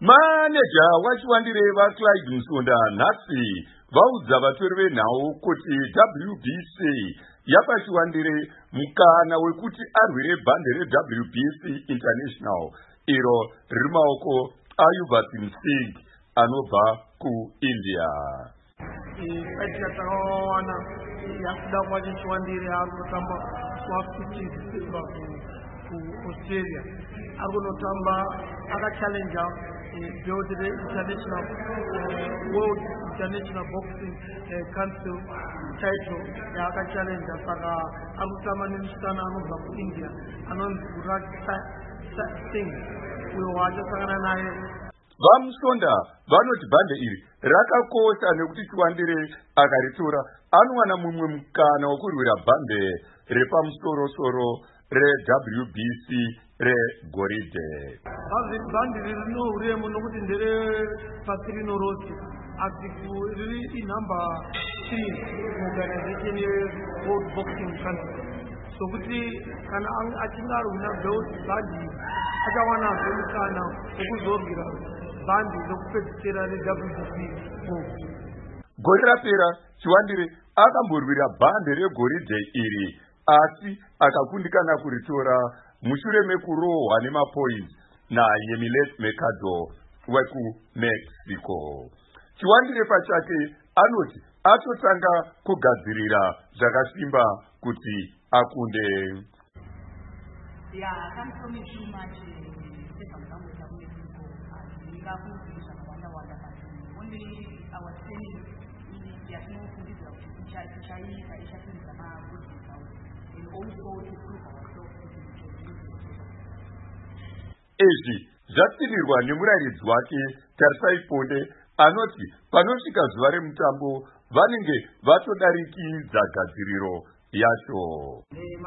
Maneja wachiwandire vaClyde Msonda nhasi vaudza vatori venhau kuti WBC yapachiwandire mukana wekuti arwire bhande reWBC International iro riri maoko aYuvasin Singh anobva kuIndia. Takawana yakuda kwachiwandire arikutamba wa15 December kuAustralia arikunotamba akachallenja belt international world international boxing council title yaakachallenja saka arikutamba nemusikana anobva kuIndia anonzi Raj Singh uyo waachasangana naye. VaMsonda vanoti bhande iri rakakosha nekuti chiwandire akaritora anowana mumwe mukana wokurwira bhande repamusoro-soro reWBC regoridhe. Bhande riri rinouremu nokuti ndere pasi rino rose asi riri inumber 3 muorganization yeworld boxing council sokuti kana achinge arwina belt bhande achawanazve mukana wekuzorwira bhande rekupedzisira reWBC. Gore rapera chiwandire akamborwira bhande regoridhe iri asi akakundikana kuritora mushure mekurohwa nemapoints naYemilet Mercado wekuMexico. Chiwandire pachake anoti atotanga kugadzirira zvakasimba kuti akunde. Izvi zvasirirwa nemurairidzi wake Tarisai Ponde anoti panosvika zuva remutambo vanenge vatodarikidza gadziriro yacho.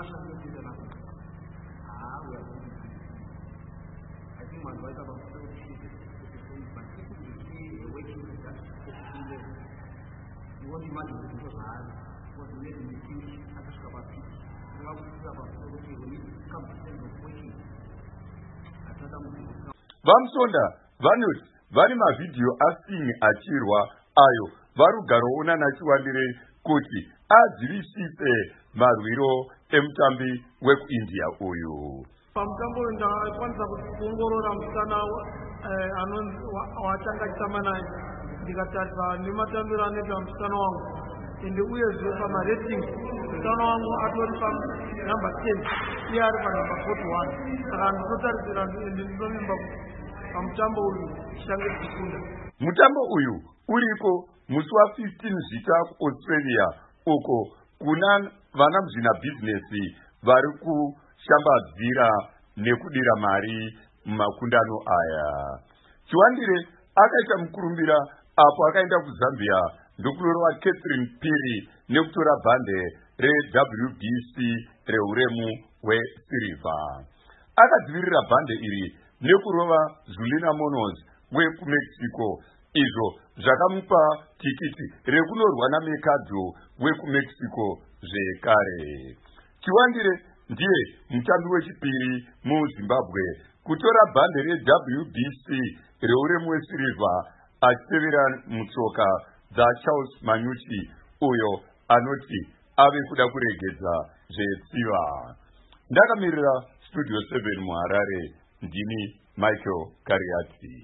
VaMsonda vanoti vari mavhidhiyo aSingh achirwa ayo varugaroona nachiwandire kuti adzivisise marwiro emutambi wekuIndia uyu. Pamutambo ndakwanisa kuongorora musikana watanga achitamba naye ndikatarisa nematambiro anoita musikana wangu ende uyezve pamaratings musikana wangu atori panumber 10 iye ari panumber 41 saka ndinotarisira ende ndinovimba pamutambo uyu chichange chichikunda. Mutambo uyu uriko musi wa15 Zvita kuAustralia uko kuna vana muzvina bhizinesi vari kushambadzira nekudira mari mumakundano aya. Chiwandire akaita mukurumbira apo akaenda kuZambia ndokunorowa Catherine Phiri nekutora bhande reWBC reuremu hwesirivha. Akadzivirira bhande iri nekurova Zulina Monos wekuMexico, izvo zvakamupa tikiti rekunorwa naMercado wekuMexico zvekare. Chiwandire ndiye mutambi wechipiri muZimbabwe kutora bhande reWBC reuremu hwesirivha achitevera mutsoka dzaCharles Manyuchi uyo anoti ave kuda kuregedza zvetsiva. Ndakamirira Studio 7 muHarare ndini Michael Kariati.